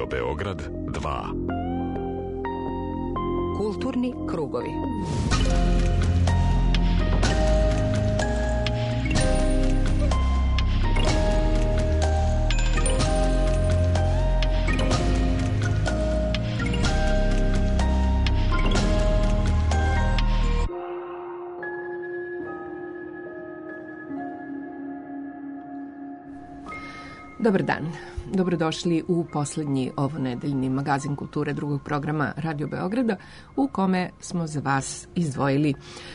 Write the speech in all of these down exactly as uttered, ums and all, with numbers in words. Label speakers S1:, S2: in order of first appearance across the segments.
S1: Beograd dva.
S2: Kulturni krugovi. Dobar dan. Dobrodošli u poslednji ovonedeljni magazin kulture drugog programa Radio Beograda, u kome smo za vas izdvojili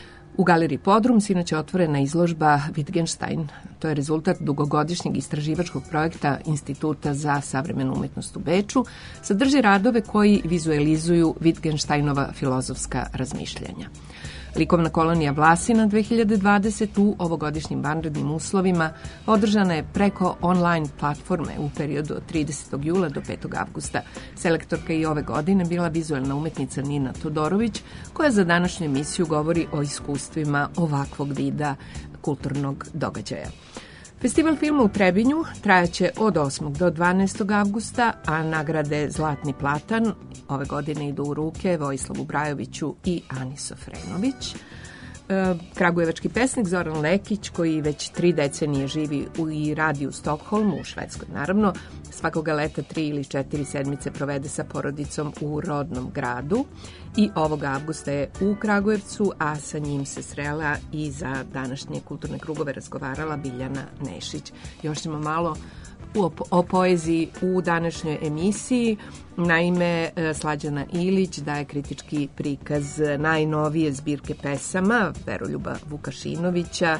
S2: u Galeriji Podrum sinoć je otvorena izložba Wittgenstein. To je rezultat dugogodišnjeg istraživačkog projekta Instituta za savremenu umetnost u Beču. Sadrži radove koji vizualizuju Wittgensteinova filozofska razmišljanja. Likovna kolonija Vlasina dve hiljade dvadeset u ovogodišnjim vanrednim uslovima održana je preko online platforme u periodu od tridesetog jula do petog avgusta. Selektorka i ove godine bila vizualna umetnica Nina Todorović, koja za današnju emisiju govori o iskustvima ovakvog vida kulturnog događaja. Festival filma u Trebinju trajaće od osmog do dvanaestog avgusta, a nagrade Zlatni platan ove godine idu u ruke Vojislavu Brajoviću i Ani Sofrenović. Kragujevački pesnik Zoran Lekić, koji već tri decenije živi i radi u Stokholmu, u Švedskoj naravno, svakoga leta tri ili četiri sedmice provede sa porodicom u rodnom gradu i ovog avgusta je u Kragujevcu, a sa njim se srela i za današnje kulturne krugove razgovarala Biljana Nešić. Još ćemo malo O, o poeziji u današnjoj emisiji. Naime, Slađana Ilić daje kritički prikaz najnovije zbirke pesama Veroljuba Vukašinovića.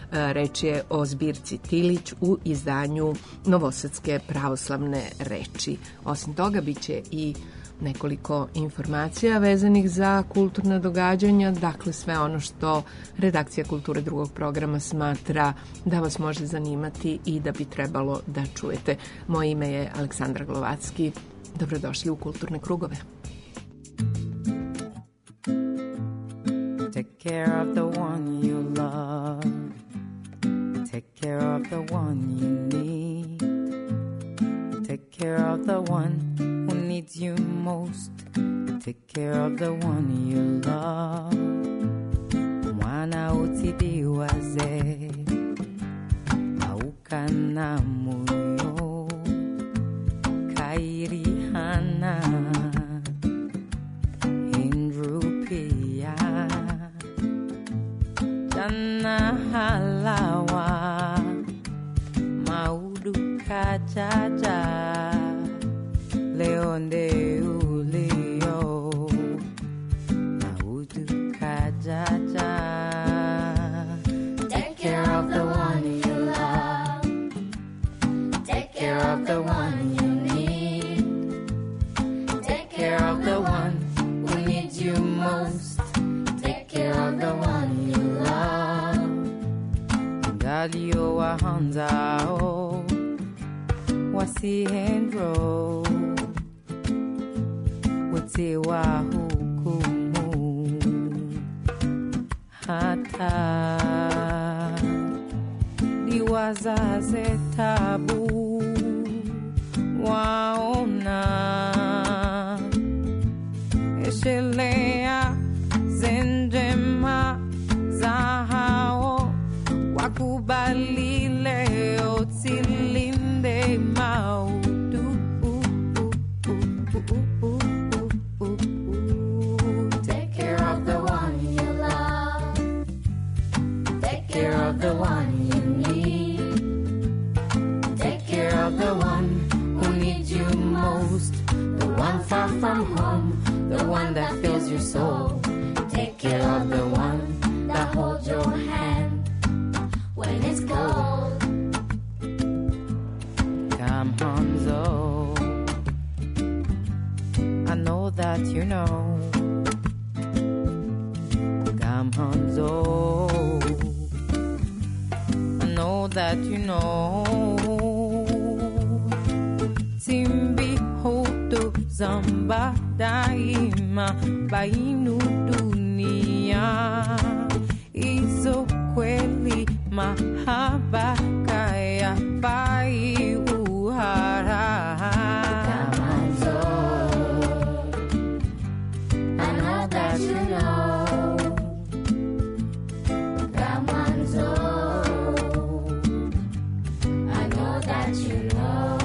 S2: Reč je o zbirci Tilić u izdanju Novosadske pravoslavne reči. Osim toga, bit će i nekoliko informacija vezanih za kulturna događanja, dakle sve ono što redakcija kulture drugog programa smatra da vas može zanimati i da bi trebalo da čujete. Moje ime je Aleksandra Glovacki. Dobrodošli u Kulturne krugove.
S3: Take care of the one you love. Take care of the one you need. Take care of the one who needs you most. Take care of the one you love. Mwana utidiwaze aukana moyo kairi hana indrupia jana halawa maudu kajaja Leonde ulio Naudu kajaja.
S4: Take care of the one you love. Take care of the one you need. Take care of the one who needs you most. Take care of the one you love.
S3: Dalio wa hanzao wasihendro wote wa hukumu hata liwazaze tabu waona eshelea zenjema zahao wakubali leo tilinde maudu.
S4: Take care of the one you love. Take care of the one you need. Take care of the one who needs you most. The one far from home, the one that fills your soul. Take care of the one that holds your hand when it's cold.
S3: Come Hanzo, I know that you know. Come Hanzo, I know that you know. Timbi hoto zamba daima bainu dunia. Izo kweli mahaba kaya bai uhara.
S4: Kamanzo, know that one's old. I know that you know.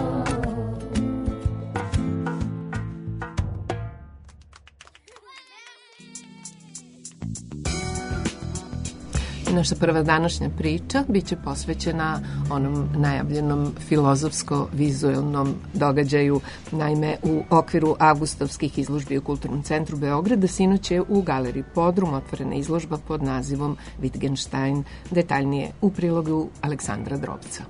S2: Naša prva današnja priča biće posvećena onom najavljenom filozofsko-vizuelnom događaju. Naime, u okviru avgustovskih izložbi u Kulturnom centru Beograda sinoć je u galeriji Podrum otvorena izložba pod nazivom Wittgenstein, detaljnije u prilogu Aleksandra Drobca.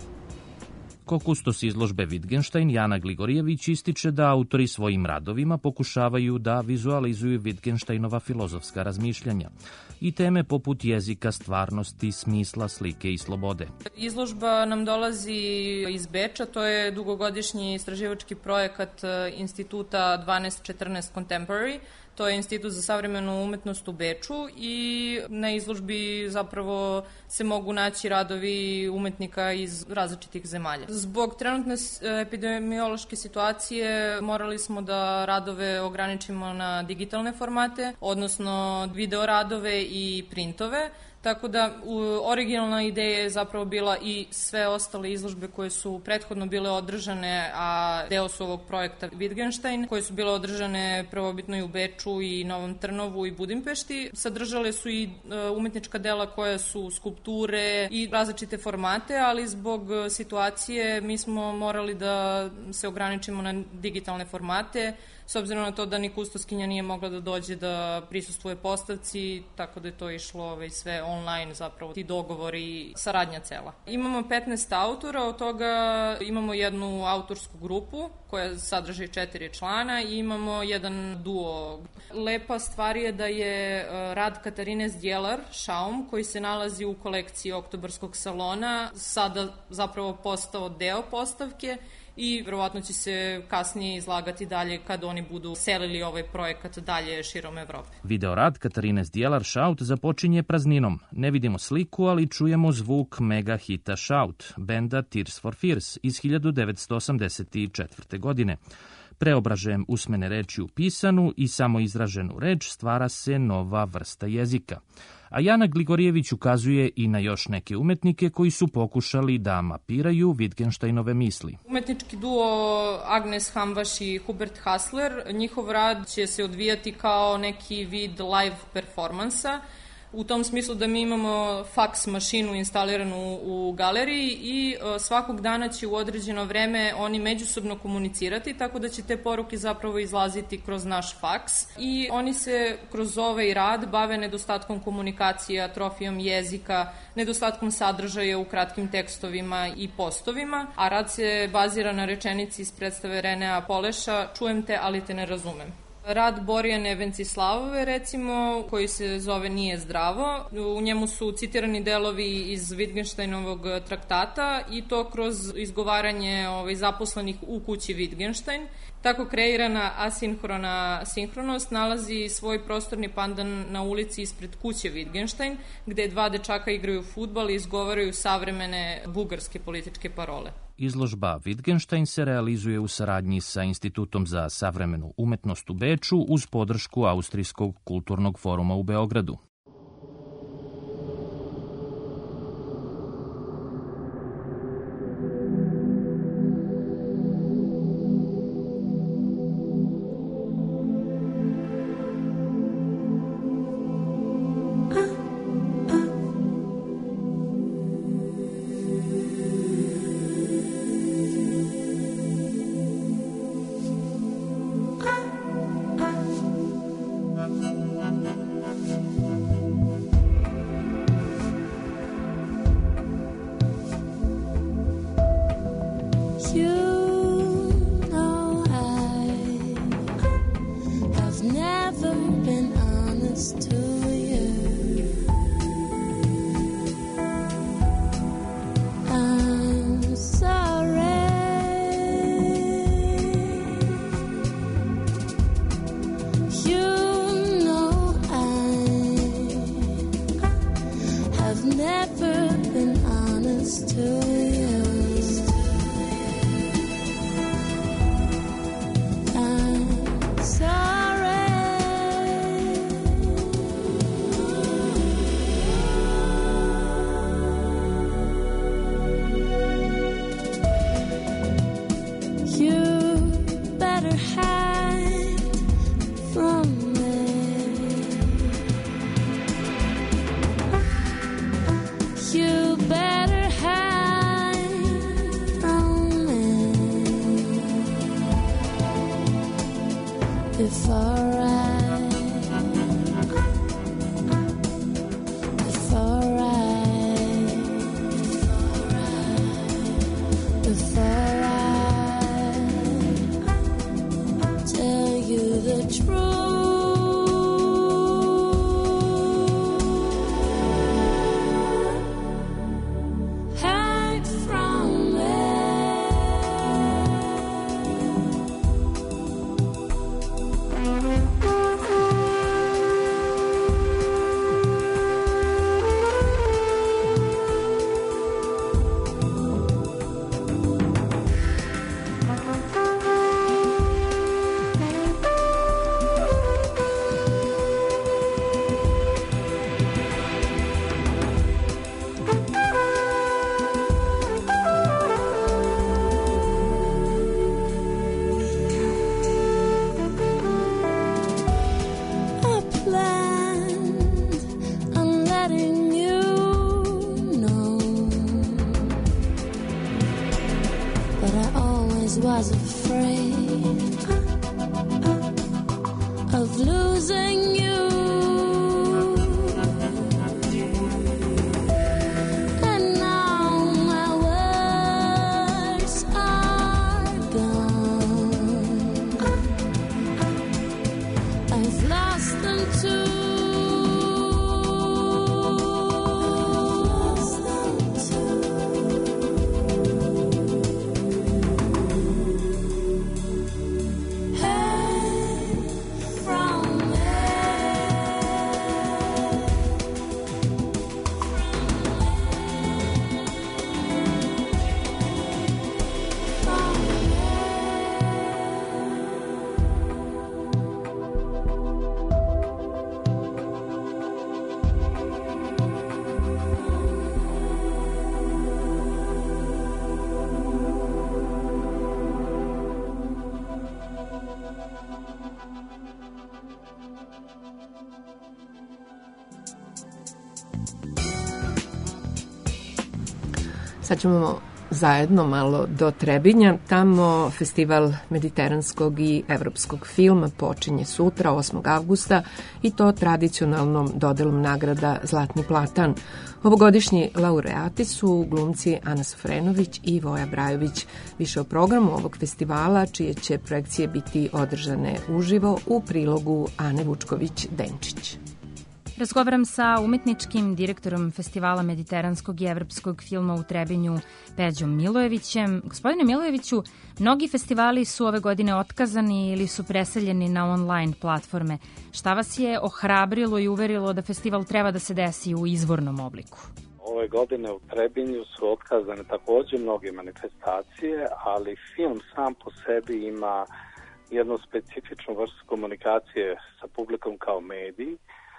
S1: Ko kustos izložbe Wittgenstein, Jana Gligorijević ističe da autori svojim radovima pokušavaju da vizualizuju Wittgensteinova filozofska razmišljanja i teme poput jezika, stvarnosti, smisla, slike i slobode.
S5: Izložba nam dolazi iz Beča, to je dugogodišnji istraživački projekat Instituta dvanaest četrnaest Contemporary. To je Institut za savremenu umetnost u Beču i na izložbi zapravo se mogu naći radovi umetnika iz različitih zemalja. Zbog trenutne epidemiološke situacije morali smo da radove ograničimo na digitalne formate, odnosno video radove i printove. Tako da originalna ideja je zapravo bila i sve ostale izložbe koje su prethodno bile održane, a deo su ovog projekta Wittgenstein, koje su bile održane prvobitno i u Beču i Novom Trnovu i Budimpešti. Sadržale su i umetnička dela koja su skulpture i različite formate, ali zbog situacije mi smo morali da se ograničimo na digitalne formate, s obzirom na to da ni kustoskinja nije mogla da dođe da prisustvuje postavci, tako da je to išlo ovaj, sve online, zapravo ti dogovori i saradnja cela. Imamo petnaest autora, od toga imamo jednu autorsku grupu koja sadrži četiri člana i imamo jedan duo. Lepa stvar je da je rad Katarine Zdjelar, Šaum, koji se nalazi u kolekciji Oktobarskog salona, sada zapravo postao deo postavke i verovatno će se kasnije izlagati dalje kad oni budu selili ovaj projekat dalje širom Evrope.
S1: Videorad Katarine Zdjelar Šaut započinje prazninom. Ne vidimo sliku, ali čujemo zvuk mega hita Šaut, benda Tears for Fears iz hiljadu devetsto osamdeset četvrte. godine. Preobražajem usmene reči u pisanu i samoizraženu reč stvara se nova vrsta jezika. A Jana Gligorijević ukazuje i na još neke umetnike koji su pokušali da mapiraju Wittgensteinove misli.
S5: Umetnički duo Agnes Hamvaš i Hubert Hassler, njihov rad će se odvijati kao neki vid live performansa, u tom smislu da mi imamo faks mašinu instaliranu u galeriji i svakog dana će u određeno vreme oni međusobno komunicirati, tako da će te poruke zapravo izlaziti kroz naš faks i oni se kroz ovaj rad bave nedostatkom komunikacije, atrofijom jezika, nedostatkom sadržaja u kratkim tekstovima i postovima, a rad se bazira na rečenici iz predstave Renea Poleša "Čujem te, ali te ne razumem". Rad Borjane Venceslavove, recimo, koji se zove Nije zdravo, u njemu su citirani delovi iz Wittgensteinovog traktata i to kroz izgovaranje ovaj, zaposlenih u kući Wittgenstein. Tako kreirana asinhrona sinhronost nalazi svoj prostorni pandan na ulici ispred kuće Wittgenstein, gde dva dečaka igraju fudbal i izgovaraju savremene bugarske političke parole.
S1: Izložba Wittgenstein se realizuje u saradnji sa Institutom za savremenu umetnost u Beču uz podršku Austrijskog kulturnog foruma u Beogradu.
S4: before I, before I, before I tell you the truth. Was afraid of losing you, and now my words are gone. I've lost them too.
S2: Sad ćemo zajedno malo do Trebinja. Tamo festival mediteranskog i evropskog filma počinje sutra, osmog avgusta, i to tradicionalnom dodelom nagrada Zlatni platan. Ovogodišnji laureati su glumci Ana Sofrenović i Voja Brajović. Više o programu ovog festivala, čije će projekcije biti održane uživo, u prilogu Ane Vučković-Denčić.
S6: Razgovaram sa umetničkim direktorom Festivala mediteranskog i evropskog filma u Trebinju, Peđom Milojevićem. Gospodine Milojeviću, mnogi festivali su ove godine otkazani ili su preseljeni na online platforme. Šta vas je ohrabrilo i uverilo da festival treba da se desi u izvornom obliku?
S7: Ove godine u Trebinju su otkazane također mnoge manifestacije, ali film sam po sebi ima jednu specifičnu vrstu komunikacije sa publikom kao mediji.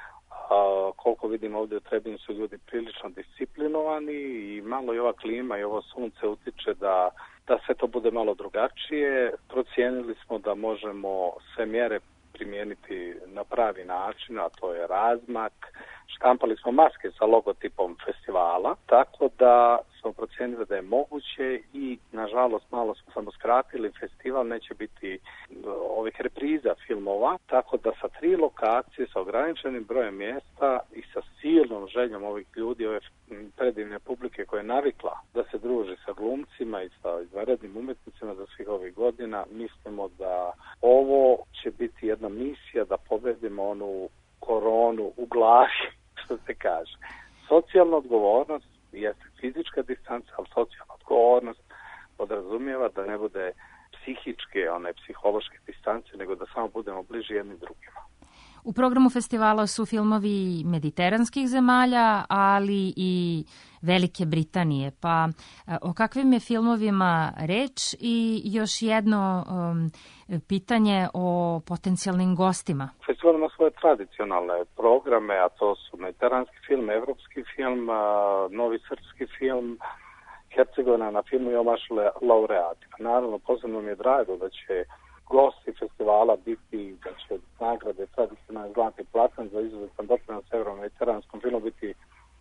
S7: A, koliko vidim ovdje u Trebinju su ljudi prilično disciplinovani i malo i ova klima i ovo sunce utiče da, da sve to bude malo drugačije. Procijenili smo da možemo sve mjere primijeniti na pravi način, a to je razmak. Štampali smo maske sa logotipom festivala, tako da smo procijenili da je moguće i nažalost malo smo samo skratili. Festival neće biti ovih repriza filmova, tako da sa tri lokacije, sa ograničenim brojem mjesta i sa silnom željom ovih ljudi, ove predivne publike koja je navikla da se druži sa glumcima i sa izvanrednim umjetnicima za svih ovih godina, mislimo da ovo će biti jedna misija da pobedimo onu koronu u glavi, što se kaže. Socijalna odgovornost jeste fizička distanca, ali socijalna odgovornost podrazumijeva da ne bude psihičke, one psihološke distance, nego da samo budemo bliži jednim drugima.
S6: U programu festivala su filmovi mediteranskih zemalja, ali i Velike Britanije. Pa o kakvim je filmovima reč i još jedno um, pitanje o potencijalnim gostima?
S7: Festival ima svoje tradicionalne programe, a to su mediteranski film, evropski film, novi srpski film, Hercegovina na filmu i omaš laureatima. Naravno, posebno mi je drago da će gosti festivala biti, da će nagrade tradicionalni Zlatni platan za izuzetan doprinos evro-mediteranskom filmu biti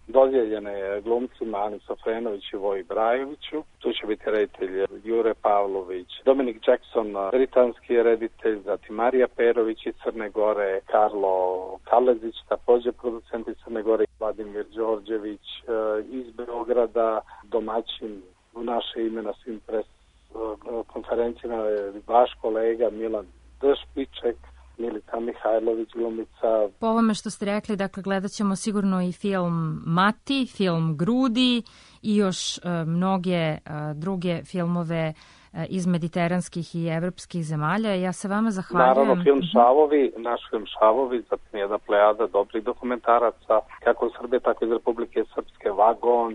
S7: dodijeljene glumcima Ani Sofrenović i Voji Brajoviću. Tu će biti reditelj Jure Pavlović, Dominik Jackson, britanski reditelj, zatim Marija Perović iz Crne Gore, Karlo Kalezić, također producent iz Crne Gore, Vladimir Đorđević iz Beograda, domaćin u naše ime na svim pres konferencijama je vaš kolega Milan Dešpiček, Milica Mihajlović, glumica.
S6: Po ovome što ste rekli, dakle, gledat ćemo sigurno i film Mati, film Grudi i još e, mnoge e, druge filmove e, iz mediteranskih i evropskih zemalja. Ja se vama zahvaljujem.
S7: Naravno, film Šavovi, naš film Šavovi, zatim jedna plejada dobrih dokumentaraca, kako iz Srbije, tako iz Republike Srpske, Vagon.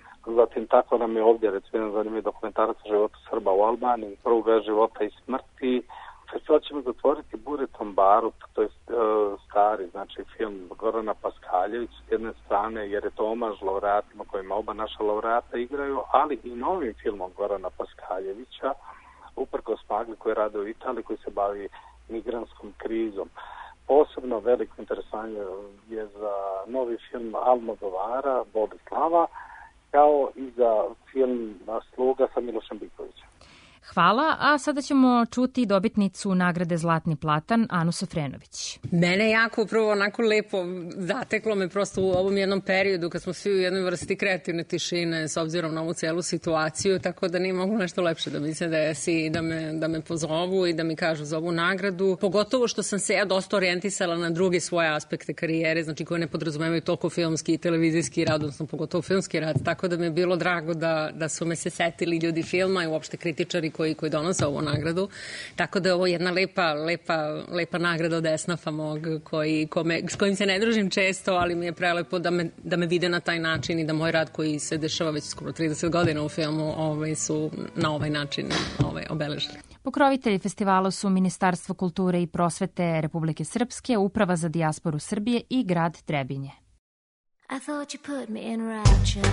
S7: Zatim tako nam je ovdje, recimo, jedan zanimljiv dokumentarac o životu Srba u Albaniji, pruga života i smrti. Festival ćemo zatvoriti Buretom Barut, to je uh, stari, znači film Gorana Paskaljević s jedne strane, jer je to omaž laureatima kojima oba naša laureata igraju, ali i novim filmom Gorana Paskaljevića, uprkos magli koji rade u Italiji, koji se bavi migrantskom krizom. Posebno veliko interesanje je za novi film Almodovara, Bogislava, kao i za film Sluga sa Milošem Bikovićem.
S6: Hvala, a sada ćemo čuti dobitnicu nagrade Zlatni platan, Anu Sofrenović.
S8: Mene jako prvo onako lepo zateklo me prosto u ovom jednom periodu kad smo svi u jednoj vrsti kreativne tišine s obzirom na ovu celu situaciju, tako da nije mogu nešto lepše da mi se desi i da me, da me pozovu i da mi kažu za ovu nagradu. Pogotovo što sam se ja dosta orijentisala na druge svoje aspekte karijere, znači koje ne podrazumevaju toliko filmski i televizijski rad, odnosno pogotovo filmski rad, tako da mi je bilo drago da, da su me se setili ljudi filma i uopšte kritičari koji, koji donose ovu nagradu. Tako da je ovo jedna lepa, lepa, lepa nagrada od esnafa mog koji, kome, s kojim se ne družim često, ali mi je prelepo da me, da me vide na taj način i da moj rad koji se dešava već skoro trideset godina u filmu ovaj, su na ovaj način ovaj, obeleženi.
S6: Pokrovitelji festivala su Ministarstvo kulture i prosvete Republike Srpske, Uprava za dijasporu Srbije i grad Trebinje.
S4: I thought you put me in rapture.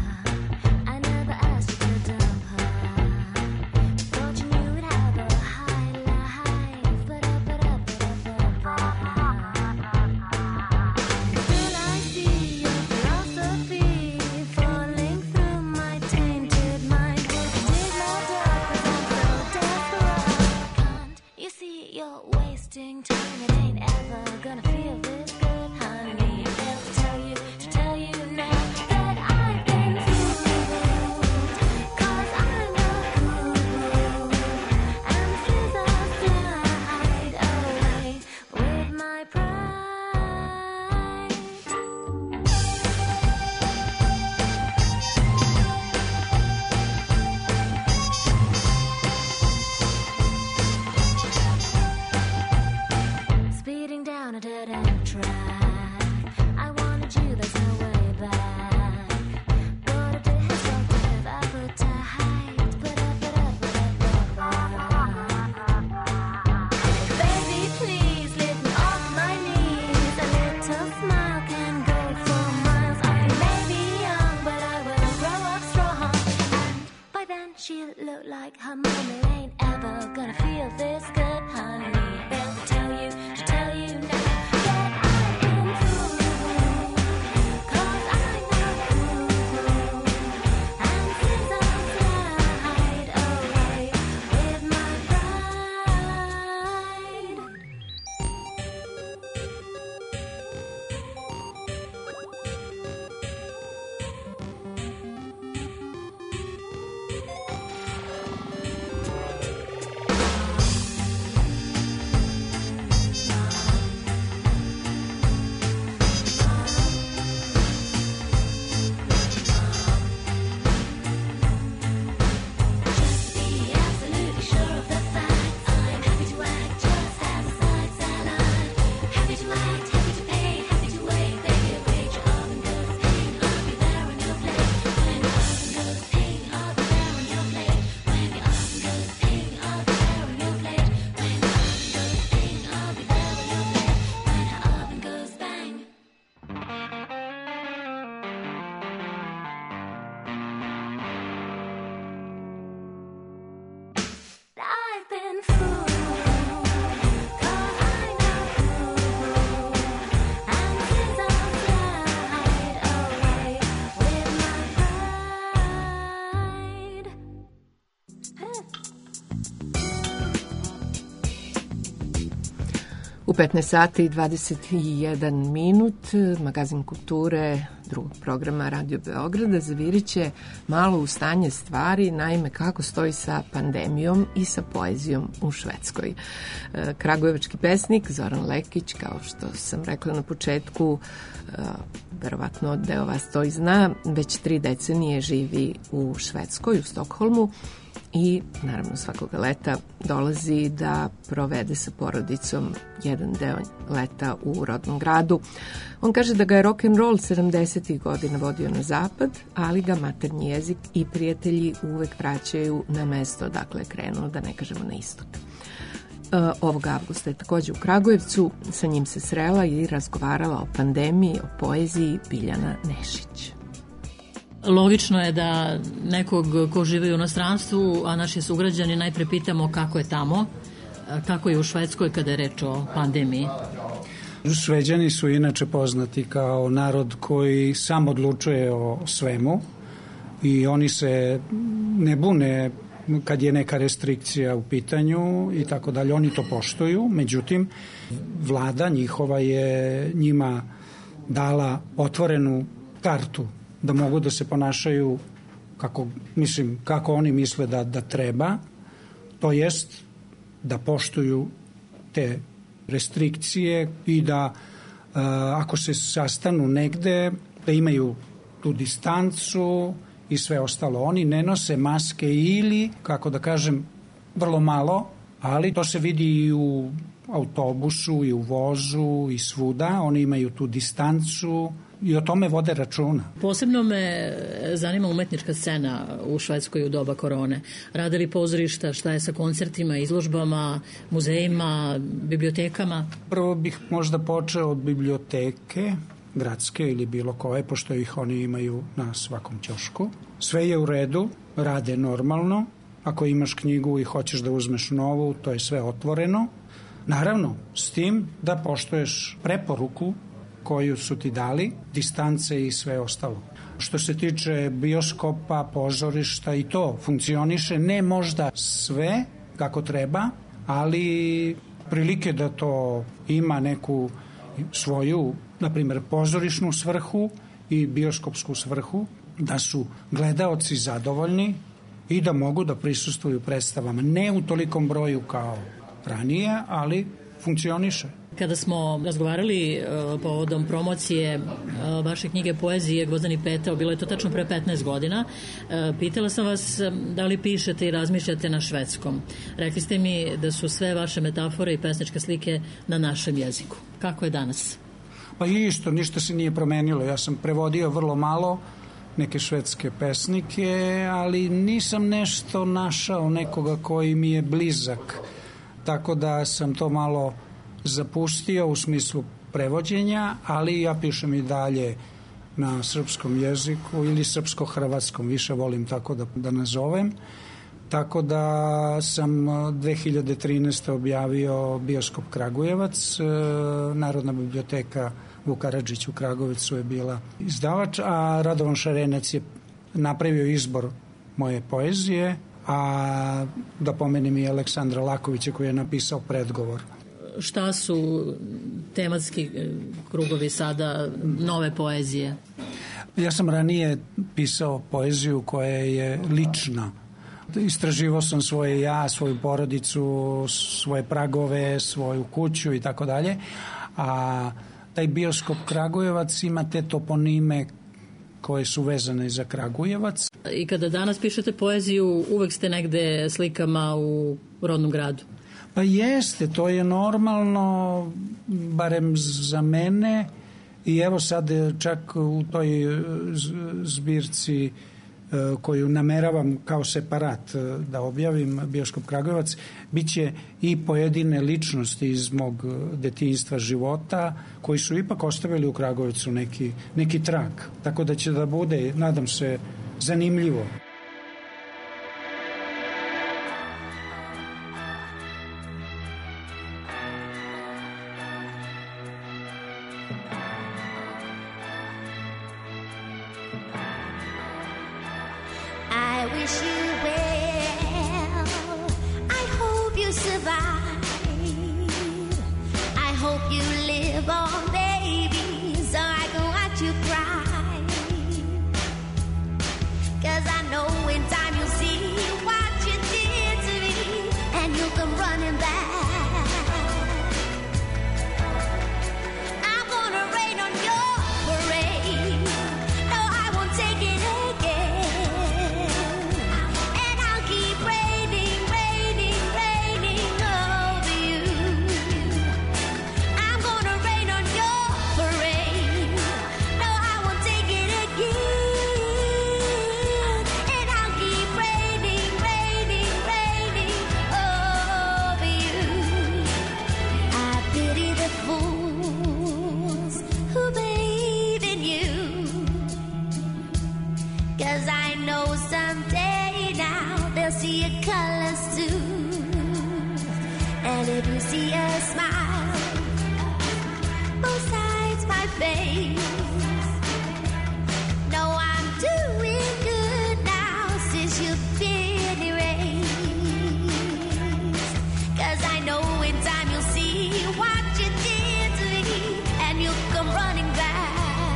S4: I never asked you to dump her. Thought you knew we'd have a high life. But up, but up, but up, but up. Still I see your philosophy falling through my tainted mind. Would you dig more dark 'cause I'm so desperate? Can't you see you're wasting time? It ain't ever gonna feel this good, honey. They'll tell you tell you now that I've been fooled, 'cause I'm not cool, and scissors slide away with my pride. Speeding down a dead-end track, I wanted you, there's no way back. Got a destructive appetite. But up, but up, but up, but up. Baby, please lift me off my knees. A little smile can go for miles. I may be young, but I will grow up strong. And by then she'll look like her mom. It ain't ever gonna feel this good, honey. They'll tell you, tell you now.
S2: U petnaest sati i dvadeset jedan minut magazin kulture drugog programa Radio Beograda zavirit će malo u stanje stvari, naime kako stoji sa pandemijom i sa poezijom u Švedskoj. Kragujevački pesnik Zoran Lekić, kao što sam rekla na početku, verovatno deo vas to i zna, već tri decenije živi u Švedskoj, u Stokholmu, i naravno svakoga leta dolazi da provede sa porodicom jedan deo leta u rodnom gradu. On kaže da ga je rock'n'roll sedamdesetih godina vodio na zapad, ali ga maternji jezik i prijatelji uvek vraćaju na mesto odakle je krenuo, da ne kažemo na istok. Ovog avgusta je takođe u Kragujevcu, sa njim se srela i razgovarala o pandemiji, o poeziji Biljana Nešić.
S9: Logično je da nekog ko živi u inostranstvu, a naši sugrađani, najpre pitamo kako je tamo, kako je u Švedskoj kada je reč o pandemiji.
S10: Šveđani su inače poznati kao narod koji sam odlučuje o svemu i oni se ne bune kad je neka restrikcija u pitanju i tako dalje, oni to poštuju, međutim vlada njihova je njima dala otvorenu kartu da mogu da se ponašaju kako, mislim, kako oni misle da, da treba, to jest da poštuju te restrikcije i da a, ako se sastanu negde, da imaju tu distancu i sve ostalo. Oni ne nose maske ili, kako da kažem, vrlo malo, ali to se vidi i u autobusu i u vozu i svuda. Oni imaju tu distancu i o tome vode računa.
S9: Posebno me zanima umetnička scena u Švedskoj u doba korone. Rade li pozorišta, šta je sa koncertima, izložbama, muzejima, bibliotekama?
S10: Prvo bih možda počeo od biblioteke, gradske ili bilo koje, pošto ih oni imaju na svakom ćošku. Sve je u redu, rade normalno. Ako imaš knjigu i hoćeš da uzmeš novu, to je sve otvoreno. Naravno, s tim da poštuješ preporuku koju su ti dali, distance i sve ostalo. Što se tiče bioskopa, pozorišta, i to funkcioniše, ne možda sve kako treba, ali prilike da to ima neku svoju, na primjer, pozorišnu svrhu i bioskopsku svrhu, da su gledaoci zadovoljni i da mogu da prisustvuju predstavama. Ne u tolikom broju kao ranije, ali funkcioniše.
S9: Kada smo razgovarali uh, povodom promocije uh, vaše knjige poezije Gvozdeni peteo, bilo je to tačno pre petnaest godina, uh, pitala sam vas um, da li pišete i razmišljate na švedskom. Rekli ste mi da su sve vaše metafore i pesničke slike na našem jeziku. Kako je danas?
S10: Pa isto, ništa se nije promenilo. Ja sam prevodio vrlo malo neke švedske pesnike, ali nisam nešto našao nekoga koji mi je blizak. Tako da sam to malo zapustio u smislu prevođenja, ali ja pišem i dalje na srpskom jeziku ili srpsko-hrvatskom, više volim tako da, da nazovem. Tako da sam dve hiljade trinaeste. objavio Bioskop Kragujevac, Narodna biblioteka Vuk Karadžić u Kragujevcu je bila izdavač, a Radovan Šarenac je napravio izbor moje poezije, a da pomenem i Aleksandra Lakovića koji je napisao predgovor.
S9: Šta su tematski krugovi sada nove poezije?
S10: Ja sam ranije pisao poeziju koja je lična. Istraživao sam svoje ja, svoju porodicu, svoje pragove, svoju kuću i tako dalje. A taj Bioskop Kragujevac ima te toponime koje su vezane za Kragujevac.
S9: I kada danas pišete poeziju, uvek ste negde slikama u rodnom gradu?
S10: Pa jeste, to je normalno, barem za mene. I evo sad čak u toj zbirci koju nameravam kao separat da objavim, Bioskop Kragujevac, bit će i pojedine ličnosti iz mog detinjstva, života, koji su ipak ostavili u Kragujevcu neki, neki trag. Tako da će da bude, nadam se, zanimljivo.
S4: if you see a smile besides my face. No, I'm doing good now since you've been erased. 'Cause I know in time you'll see what you did to me, and you'll come running back.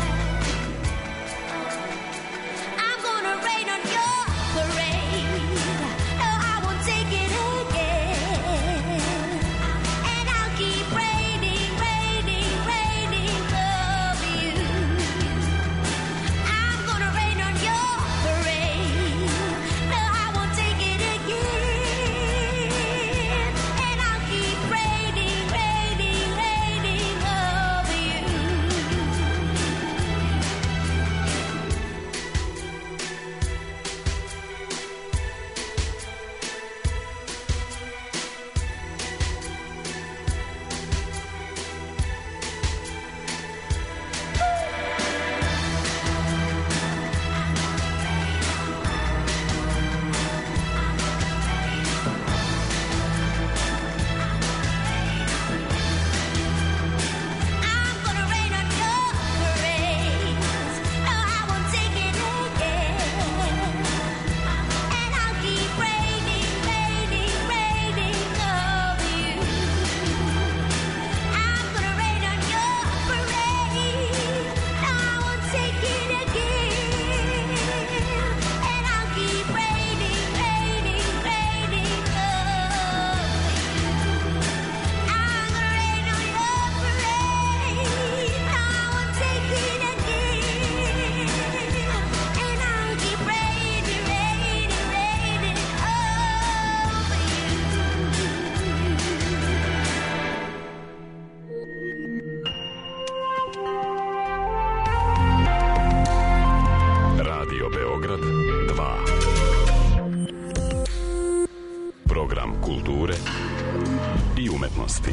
S4: I'm gonna rain on your parade. No, I won't take it again. And I'll keep raining, raining, raining over you. I'm gonna rain on your parade. No, I won't take it again. And I'll keep raining, raining, raining over you. I'm gonna rain on your parades. No, I won't take it again. And I'll keep raining, raining, raining over you. I'm gonna rain on your parade. No, I won't take it again. And I'll keep raining, raining, raining over you. I'm gonna rain on your parade. No, I won't take it again. And I'll keep raining, raining, raining
S11: Radio Beograd dva. Program kulture i umetnosti.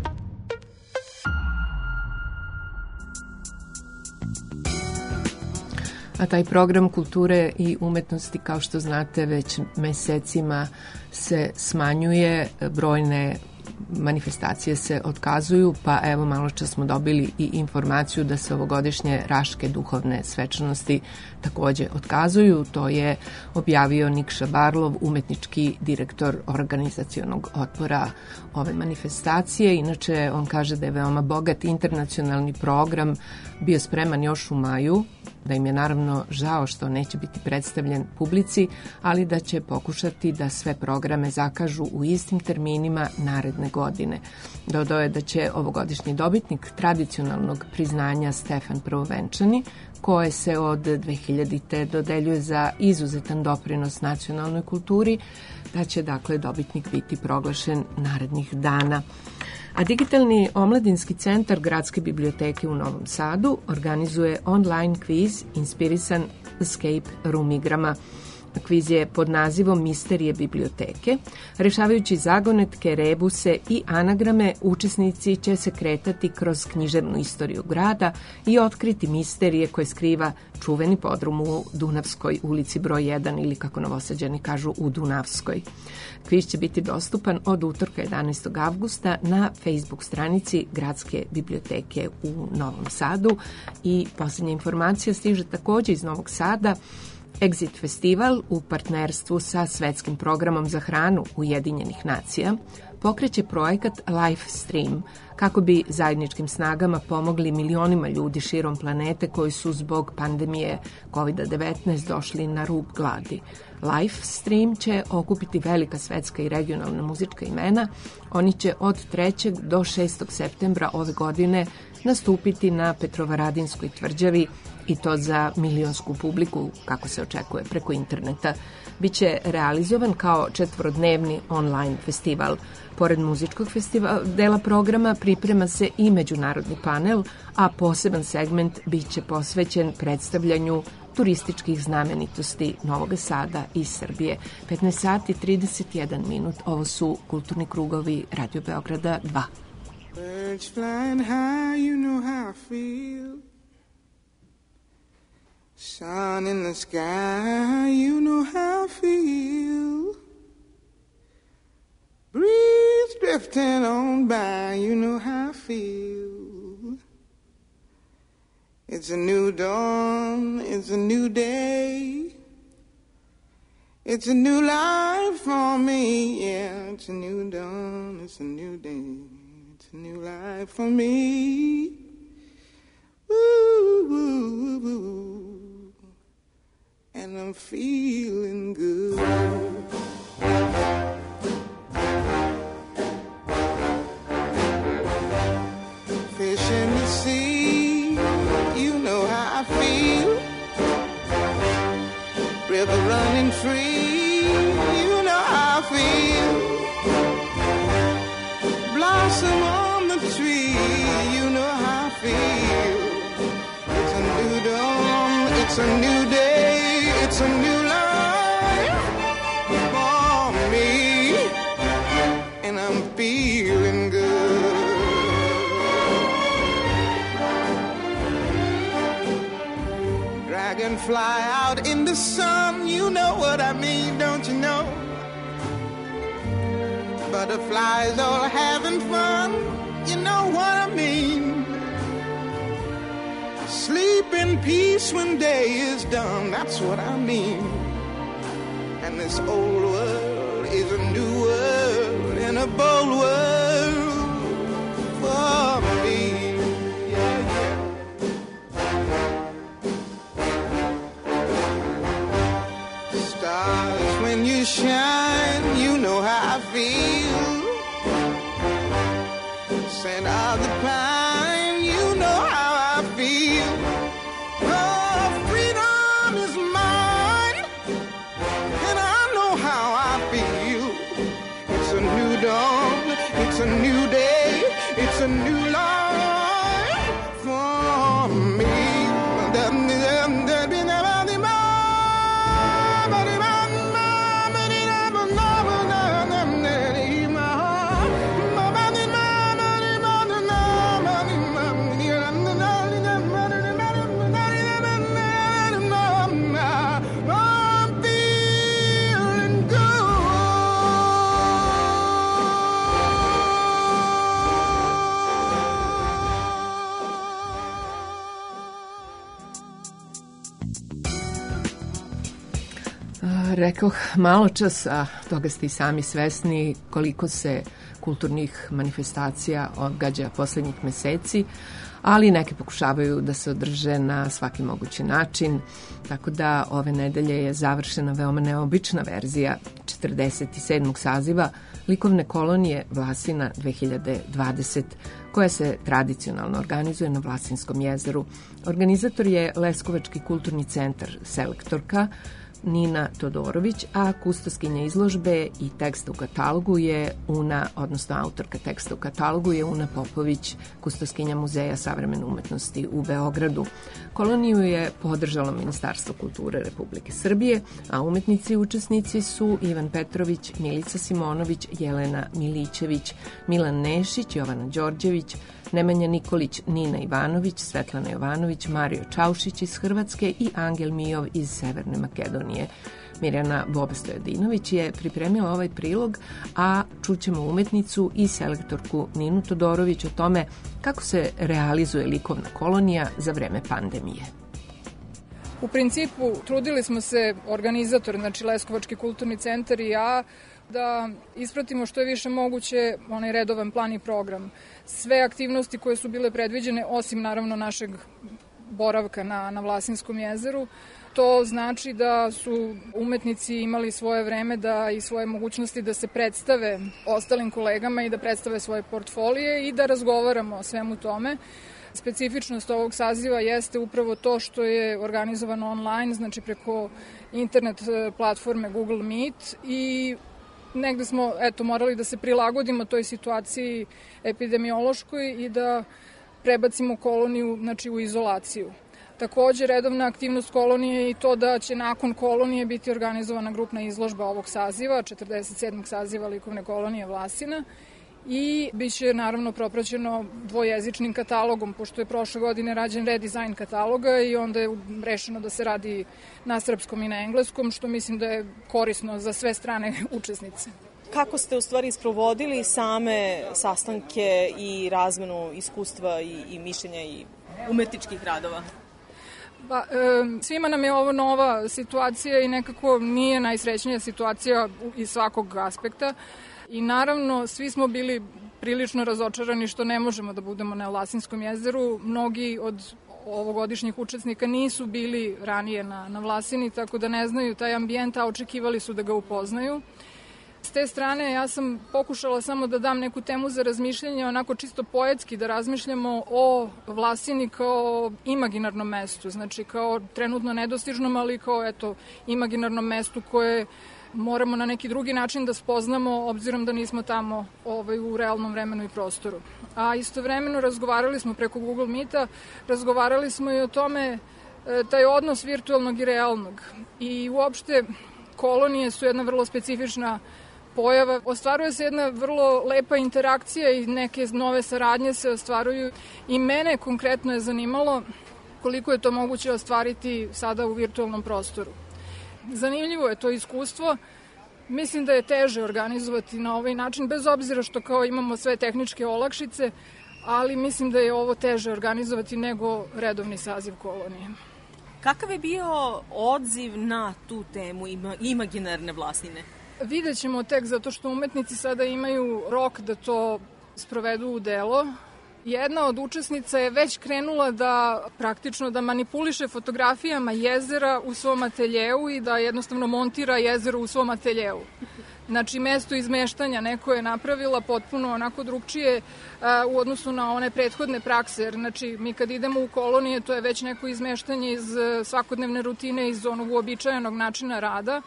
S2: A taj program kulture i umetnosti, kao što znate, već mesecima se smanjuje, brojne manifestacije se otkazuju, pa evo malo čas smo dobili i informaciju da se ovogodišnje Raške duhovne svečanosti takođe otkazuju. To je objavio Nikša Barlov, umetnički direktor organizacionog odbora ove manifestacije. Inače, on kaže da je veoma bogat internacionalni program bio spreman još u maju, da im je naravno žao što neće biti predstavljen publici, ali da će pokušati da sve programe zakažu u istim terminima naredne godine. Dodao je da će ovogodišnji dobitnik tradicionalnog priznanja Stefan Prvovenčani, koje se od dve hiljadite dodeljuje za izuzetan doprinos nacionalnoj kulturi, da će dakle dobitnik biti proglašen narednih dana. A Digitalni omladinski centar Gradske biblioteke u Novom Sadu organizuje online kviz inspirisan escape room igrama. Kviz je pod nazivom Misterije biblioteke. Rešavajući zagonetke, rebuse i anagrame, učesnici će se kretati kroz književnu istoriju grada i otkriti misterije koje skriva čuveni podrum u Dunavskoj ulici broj jedan ili, kako Novosađani kažu, u Dunavskoj. Kviz će biti dostupan od utorka jedanaestog avgusta na Facebook stranici Gradske biblioteke u Novom Sadu. I posljednja informacija stiže takođe iz Novog Sada. Exit festival u partnerstvu sa svetskim programom za hranu Ujedinjenih nacija pokreće projekat Life Stream kako bi zajedničkim snagama pomogli milionima ljudi širom planete koji su zbog pandemije kovid devetnaest došli na rub gladi. Life Stream će okupiti velika svetska i regionalna muzička imena. Oni će od trećeg do šestog septembra ove godine nastupiti na Petrovaradinskoj tvrđavi i to za milionsku publiku, kako se očekuje, preko interneta. Biće realizovan kao četvorodnevni online festival. Pored muzičkog festivala dela programa priprema se i međunarodni panel, a poseban segment biće posvećen predstavljanju turističkih znamenitosti Novog Sada i Srbije. petnaest sati trideset jedan minut. Ovo su kulturni krugovi Radio Beograda dva.
S12: Birds flying high, you know how I feel. Sun in the sky, you know how I feel. Breeze drifting on by, you know how I feel. It's a new dawn, it's a new day. It's a new life for me, yeah. It's a new dawn, it's a new day. It's a new life for me. Ooh, ooh, ooh, ooh. And I'm feeling good. Fish in the sea, you know how I feel. River running free, you know how I feel. Blossom on the tree, you know how I feel. It's a new dawn, it's a new day, it's a new life for me, and I'm feeling good. Dragonfly out in the sun, you know what I mean, don't you know? Butterflies all having fun, you know what I mean. Sleep in peace when day is done, that's what I mean. And this old world is a new world and a bold world for me. Yeah, yeah. Stars, when you shine, you know how I feel. Scent of the pine, you know how I feel. Oh, freedom is mine, and I know how I feel. It's a new dawn, it's a new day, it's a new life for me.
S2: Rekoh malo čas, a toga ste i sami svesni koliko se kulturnih manifestacija odgađa poslednjih meseci, ali neke pokušavaju da se održe na svaki mogući način, tako da ove nedelje je završena veoma neobična verzija četrdeset sedmog saziva likovne kolonije Vlasina dve hiljade dvadesete, koja se tradicionalno organizuje na Vlasinskom jezeru. Organizator je Leskovački kulturni centar Selektorka Nina Todorović, a kustoskinja izložbe i teksta u katalogu je Una, odnosno autorka teksta u katalogu je Una Popović, kustoskinja Muzeja savremene umetnosti u Beogradu. Koloniju je podržalo Ministarstvo kulture Republike Srbije, a umetnici i učesnici su Ivan Petrović, Milica Simonović, Jelena Milićević, Milan Nešić, Jovana Đorđević, Nemanja Nikolić, Nina Ivanović, Svetlana Jovanović, Mario Čaušić iz Hrvatske i Angel Mijov iz Severne Makedonije. Mirjana Bobestojadinović je pripremila ovaj prilog, a čućemo umetnicu i selektorku Ninu Todorović o tome kako se realizuje likovna kolonija za vreme pandemije.
S13: U principu trudili smo se, organizator, znači Leskovački kulturni centar i ja, da ispratimo što je više moguće onaj redovan plan i program. Sve aktivnosti koje su bile predviđene, osim naravno našeg boravka na, na Vlasinskom jezeru, to znači da su umetnici imali svoje vreme da i svoje mogućnosti da se predstave ostalim kolegama i da predstave svoje portfolije i da razgovaramo o svemu tome. Specifičnost ovog saziva jeste upravo to što je organizovano online, znači preko internet platforme Google Meet, i negde smo eto, morali da se prilagodimo toj situaciji epidemiološkoj i da prebacimo koloniju, znači, u izolaciju. Takođe, redovna aktivnost kolonije je i to da će nakon kolonije biti organizovana grupna izložba ovog saziva, četrdeset sedmog saziva likovne kolonije Vlasina, i biće naravno propraćeno dvojezičnim katalogom, pošto je prošle godine rađen redizajn kataloga i onda je rešeno da se radi na srpskom i na engleskom, što mislim da je korisno za sve strane učesnice.
S14: kako ste u stvari isprovodili same sastanke i razmenu iskustva i, i mišljenja i umetničkih radova?
S13: Pa, e, svima nam je ovo nova situacija i nekako nije najsrećnija situacija iz svakog aspekta. I naravno, svi smo bili prilično razočarani što ne možemo da budemo na Vlasinskom jezeru. Mnogi od ovogodišnjih učesnika nisu bili ranije na, na Vlasini, tako da ne znaju taj ambijent, a očekivali su da ga upoznaju. S te strane ja sam pokušala samo da dam neku temu za razmišljanje, onako čisto poetski, da razmišljamo o Vlasini kao imaginarnom mestu, znači kao trenutno nedostižnom, ali kao eto, imaginarnom mestu koje moramo na neki drugi način da spoznamo, obzirom da nismo tamo ovaj, u realnom vremenu i prostoru. A istovremeno razgovarali smo preko Google Meeta, razgovarali smo i o tome e, taj odnos virtualnog i realnog. I uopšte kolonije su jedna vrlo specifična pojava. Ostvaruje se jedna vrlo lepa interakcija i neke nove saradnje se ostvaruju. I mene konkretno je zanimalo koliko je to moguće ostvariti sada u virtualnom prostoru. Zanimljivo je to iskustvo. Mislim da je teže organizovati na ovaj način, bez obzira što kao imamo sve tehničke olakšice, ali mislim da je ovo teže organizovati nego redovni saziv kolonije.
S14: Kakav je bio odziv na tu temu ima, imaginarne Vlasine?
S13: Vidjet ćemo tek, zato što umetnici sada imaju rok da to sprovedu u delo. Jedna od učesnica je već krenula da praktično da manipuliše fotografijama jezera u svom ateljeu i da jednostavno montira jezero u svom ateljeu. Znači, mesto izmeštanja neko je napravila potpuno onako drugčije a, u odnosu na one prethodne prakse. Jer, znači, mi kad idemo u kolonije, to je već neko izmeštanje iz svakodnevne rutine, iz onog uobičajenog načina rada.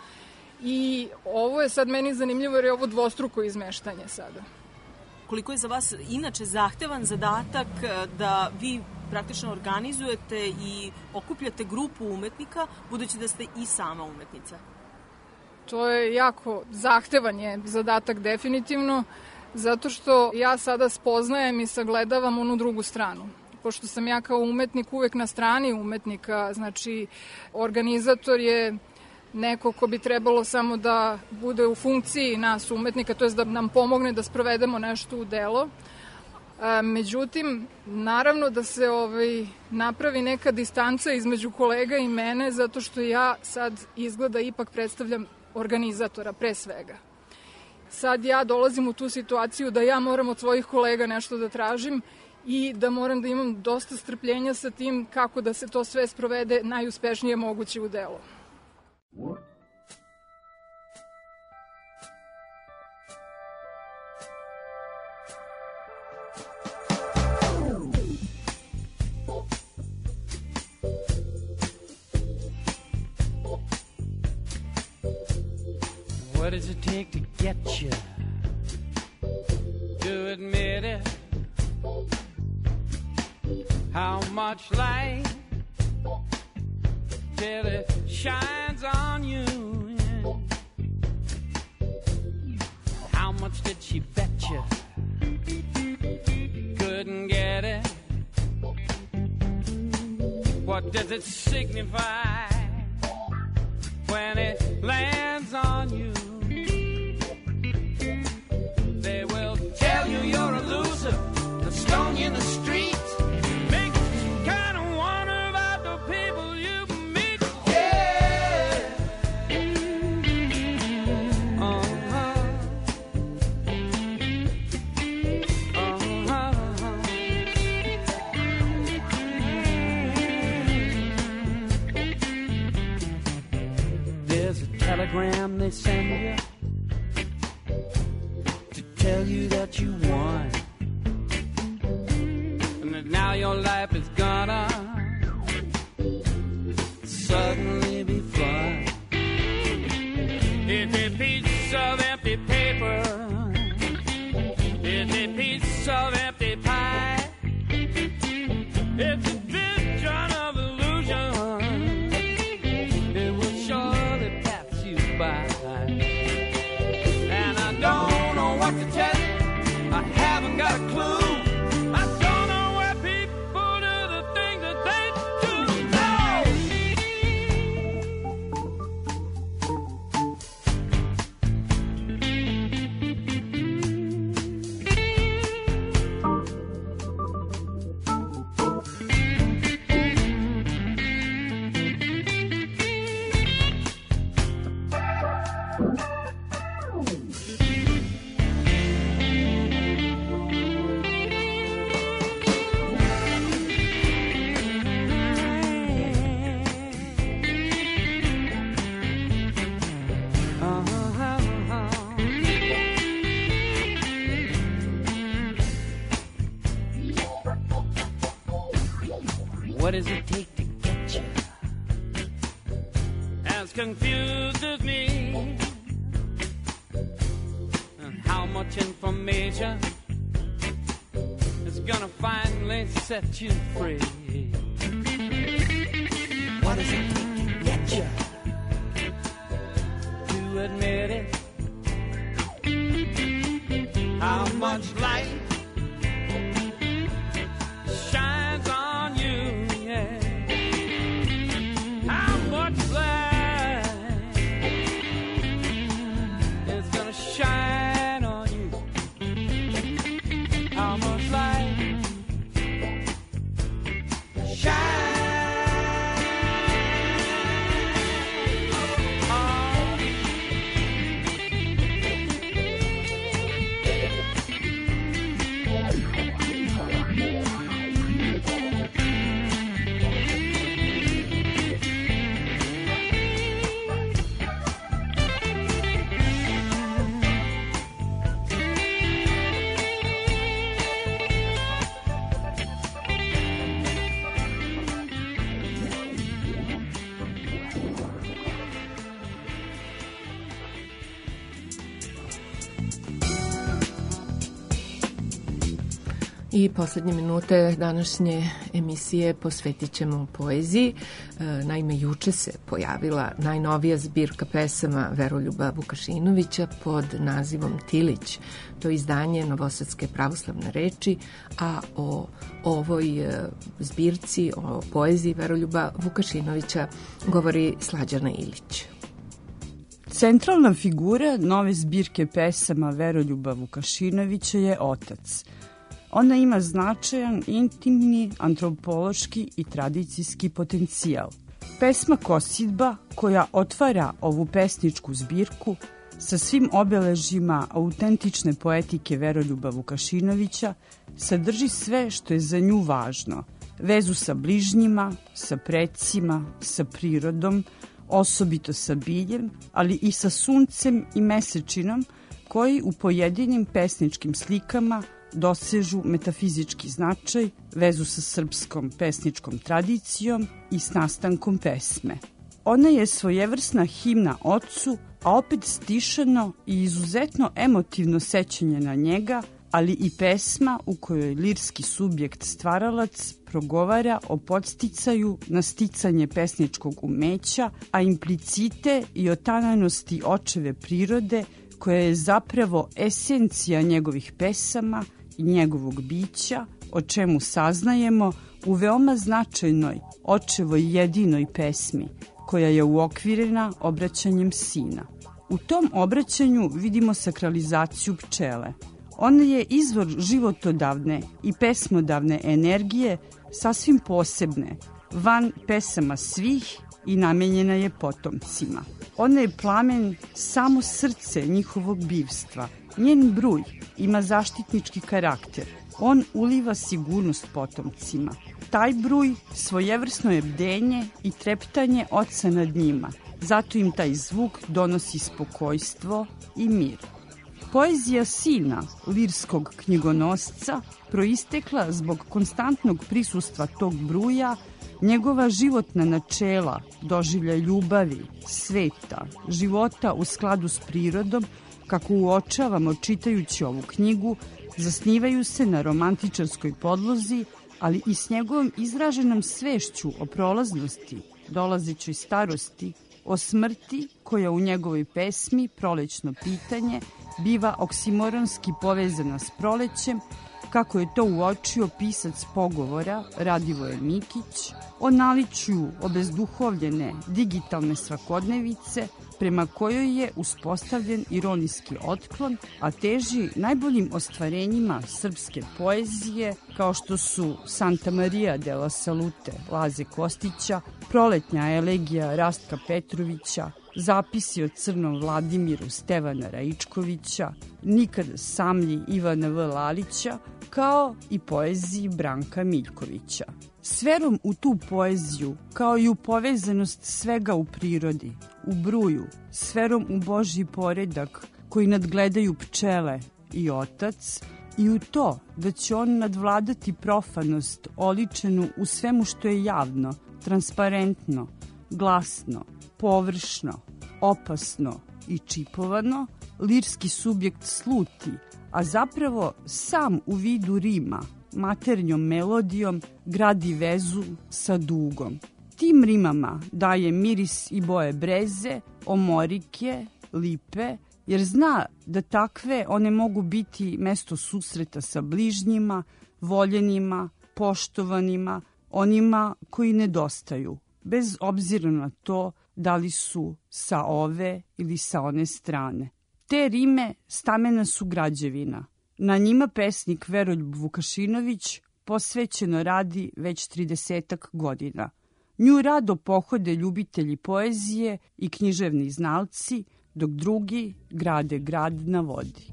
S13: I ovo je sad meni zanimljivo jer je ovo dvostruko izmeštanje sada.
S14: Koliko je za vas inače zahtevan zadatak da vi praktično organizujete i okupljate grupu umetnika, budući da ste i sama umetnica?
S13: To je jako zahtevan je zadatak definitivno, zato što ja sada spoznajem i sagledavam onu drugu stranu. Pošto sam ja kao umetnik uvek na strani umetnika, znači organizator je neko ko bi trebalo samo da bude u funkciji nas umetnika, to je da nam pomogne da sprovedemo nešto u delo. E, međutim, naravno da se ovaj, napravi neka distanca između kolega i mene, zato što ja sad izgleda ipak predstavljam organizatora pre svega. Sad ja dolazim u tu situaciju da ja moram od svojih kolega nešto da tražim i da moram da imam dosta strpljenja sa tim kako da se to sve sprovede najuspešnije moguće u delo.
S15: What does it take to get you to admit it? How much light till it shines on you? How much did she bet you couldn't get it? What does it signify when it lands on you? They will tell you you're a loser, the stone you in the street. Make you kind of wonder about the people you meet. Yeah. Uh-huh. Uh-huh. There's a telegram they send you to tell you that you won, and that now your life is gonna suddenly be fun. It's a piece of empty paper, it's a piece of empty pie, it's a vision of illusion, it will surely pass you by. And I don't know what to tell you, I haven't got a clue. I don't know where people do the things that What does it take to get you? As confused as me. And how much information is gonna finally set you free? What does it take to get you to admit it? How much light shines on you, yeah. How much light is gonna shine on you? How much light shine?
S2: I poslednje minute današnje emisije posvetit ćemo poeziji. E, naime, juče se pojavila najnovija zbirka pesama Veroljuba Vukašinovića pod nazivom Tilić. To je izdanje Novosadske pravoslavne reči, a o ovoj e, zbirci, o poeziji Veroljuba Vukašinovića govori Slađana Ilić.
S16: Centralna figura nove zbirke pesama Veroljuba Vukašinovića je otac. Ona ima značajan intimni, antropološki i tradicijski potencijal. Pesma Kosidba, koja otvara ovu pesničku zbirku sa svim obeležjima autentične poetike Veroljuba Vukašinovića, sadrži sve što je za nju važno. Vezu sa bližnjima, sa precima, sa prirodom, osobito sa biljem, ali i sa suncem i mesečinom, koji u pojedinim pesničkim slikama dosežu metafizički značaj, vezu sa srpskom pesničkom tradicijom i s nastankom pesme. Ona je svojevrsna himna ocu, a opet stišano i izuzetno emotivno sećanje na njega, ali i pesma u kojoj lirski subjekt stvaralac progovara o podsticaju na sticanje pesničkog umeća, a implicite i o tanajnosti očeve prirode, koja je zapravo esencija njegovih pesama i njegovog bića, o čemu saznajemo u veoma značajnoj očevoj jedinoj pesmi, koja je uokvirena obraćanjem sina. U tom obraćanju vidimo sakralizaciju pčele. Ona je izvor životodavne i pesmodavne energije sasvim posebne, van pesama svih i namenjena je potomcima. Ona je plamen samo srce njihovog bivstva. Njen bruj ima zaštitnički karakter. On uliva sigurnost potomcima. Taj bruj svojevrsno je bdenje i treptanje oca nad njima. Zato im taj zvuk donosi spokojstvo i mir. Poezija sina lirskog knjigonosca proistekla zbog konstantnog prisustva tog bruja, njegova životna načela, doživlja ljubavi, sveta, života u skladu s prirodom, kako uočavamo čitajući ovu knjigu, zasnivaju se na romantičarskoj podlozi, ali i s njegovom izraženom svešću o prolaznosti, dolazećoj starosti, o smrti koja u njegovoj pesmi Prolećno pitanje biva oksimoronski povezana s prolećem, kako je to uočio pisac pogovora Radivoje Mikić, o naličju obezduhovljene digitalne svakodnevice prema kojoj je uspostavljen ironijski otklon, a teži najboljim ostvarenjima srpske poezije, kao što su Santa Maria della Salute Laze Kostića, Proletnja elegija Rastka Petrovića, Zapisi o Crnom Vladimiru Stevana Raičkovića, Nikada samlji Ivana V. Lalića, kao i poeziji Branka Miljkovića. S verom u tu poeziju, kao i u povezanost svega u prirodi, u bruju, s verom u Božji poredak koji nadgledaju pčele i otac, i u to da će on nadvladati profanost oličenu u svemu što je javno, transparentno, glasno, površno, opasno i čipovano, lirski subjekt sluti, a zapravo sam u vidu rima, maternjom melodijom gradi vezu sa dugom. Tim rimama daje miris i boje breze, omorike, lipe, jer zna da takve one mogu biti mesto susreta sa bližnjima, voljenima, poštovanima, onima koji nedostaju, bez obzira na to da li su sa ove ili sa one strane. Te rime stamena su građevina. Na njima pesnik Veroljub Vukašinović posvećeno radi već tridesetak godina. Nju rado pohode ljubitelji poezije i književni znalci, dok drugi grade grad na vodi.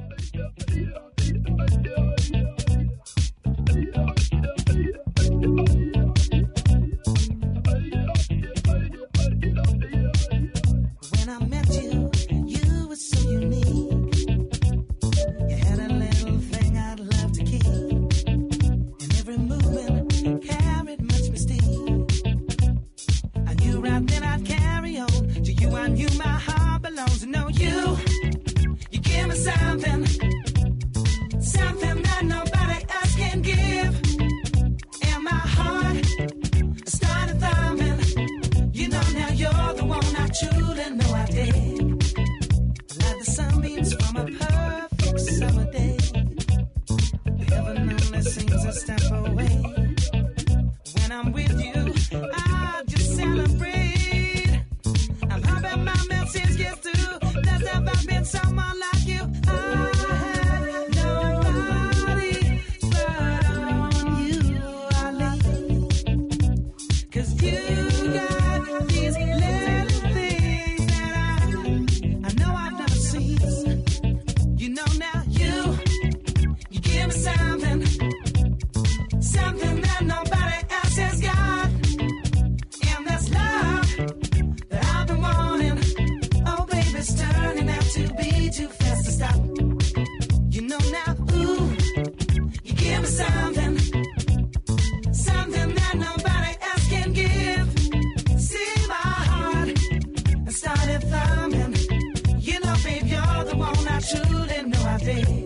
S17: When I met you, you were so unique. You had a little thing I'd love to keep. And every movement carried much mystique. I knew right then I'd carry on. To you I knew my heart belongs. To know you, you give me something, something that nobody else can give. And my heart started thumping. You know now you're the one I truly know I dig. Like the sunbeams from a perfect summer day. Heaven only seems a step away. When I'm with you, I just celebrate. I'm hoping my message gets through. There's never been someone like you. I had nobody but on you I lean. 'Cause you got these little things that I, I know I've never seen. You know now you, you give me something, something that nobody else has got. And that's love that I've been wanting. Oh baby, it's turning out to be too fast to stop. You know now, ooh, you give me something, something that nobody else can give. See my heart and started thumping. You know, babe, you're the one I truly know I dig.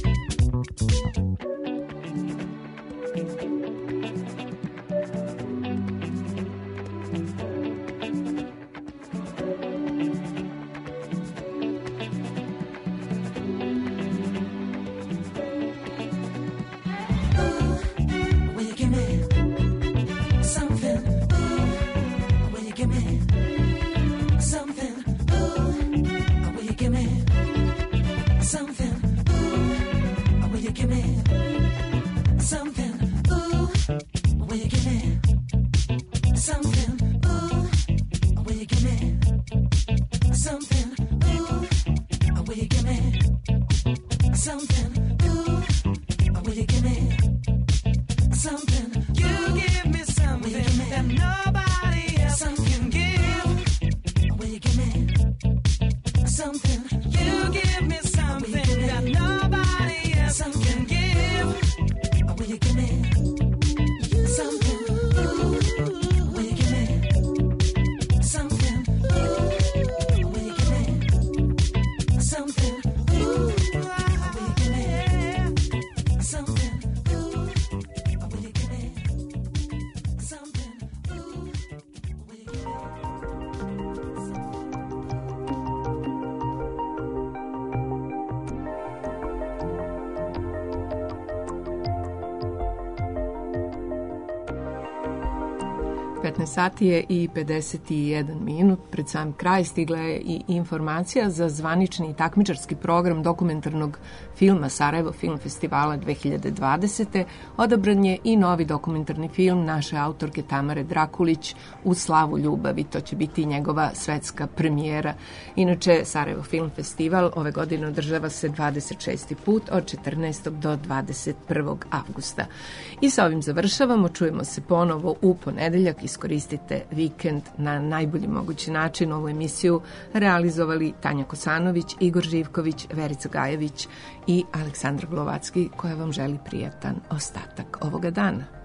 S17: Will you give me something? Ooh, will you give me something? Ooh, will you give me something? Ooh, will you give me something? Ooh, will you give me something? Ooh, will you give me something? Ooh, will you give me something? Ooh, will you give me something? You give me something that nobody else can give. Will you give me something? You give me something that nobody else can give. Will you give me something? Will you give me something? Will you give me something? Will you give me something? Will you give me something?
S2: petnaest sati je i pedeset jedan minut. Pred sam kraj stigla je i informacija za zvanični takmičarski program dokumentarnog filma Sarajevo Film Festivala dve hiljade dvadesete. Odabran je i novi dokumentarni film naše autorke Tamare Drakulić U slavu ljubavi. To će biti njegova svetska premijera. Inače, Sarajevo Film Festival ove godine održava se dvadeset šesti put od četrnaestog do dvadeset prvog avgusta. I sa ovim završavamo. Čujemo se ponovo u ponedeljak i iskoristite vikend na najbolji mogući način. Ovu emisiju realizovali Tanja Kosanović, Igor Živković, Verica Gajević i Aleksandra Glovacki, koja vam želi prijatan ostatak ovoga dana.